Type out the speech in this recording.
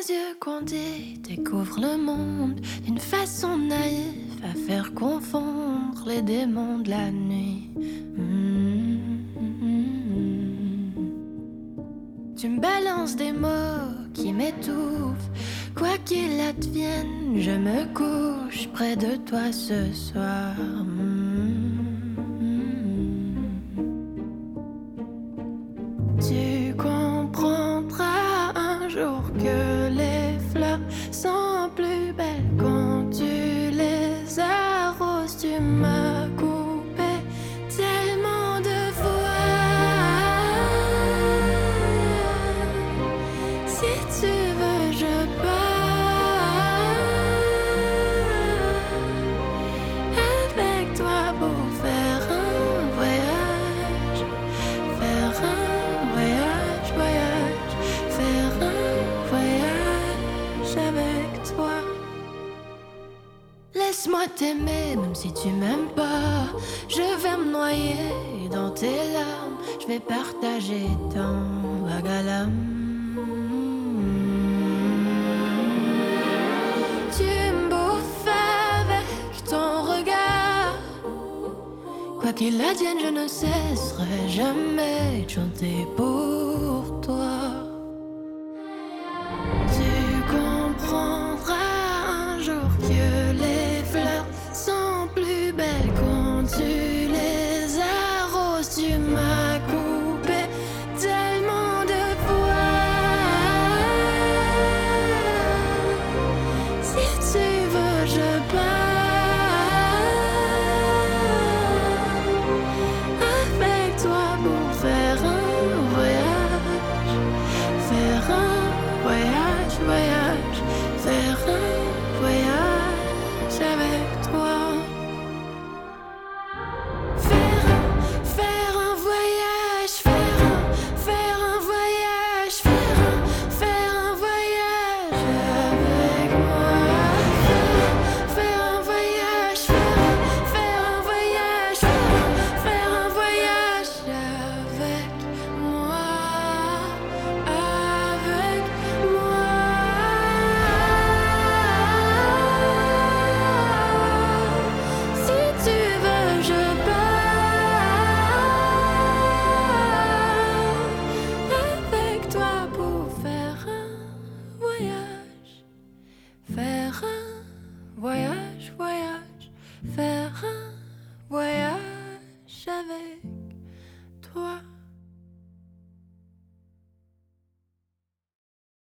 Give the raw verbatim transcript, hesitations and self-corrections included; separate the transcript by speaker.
Speaker 1: yeux qu'on dit découvre le monde d'une façon naïve à faire confondre les démons de la nuit. Mmh. Tu me balances des mots qui m'étouffent. Quoi qu'il advienne, je me couche près de toi ce soir. Mmh. Tu comprendras un jour que les fleurs sont plus belles quand tu les arroses. Tu m'as coupé tellement de fois. Si tu veux, je pars avec toi pour faire un voyage, faire un voyage, voyage, faire un voyage avec toi. Laisse-moi t'aimer même si tu m'aimes pas. Je vais me noyer dans tes larmes. Je vais partager ton vague à l'âme. Tu me bouffes avec ton regard. Quoi qu'il advienne, je ne cesserai jamais de chanter pour toi. Tu comprendras un jour que les fleurs sont plus belles quand tu les arroses. Tu m'as coupé tellement de fois. Si tu veux, je pars avec toi pour faire un voyage, faire un voyage, voyage.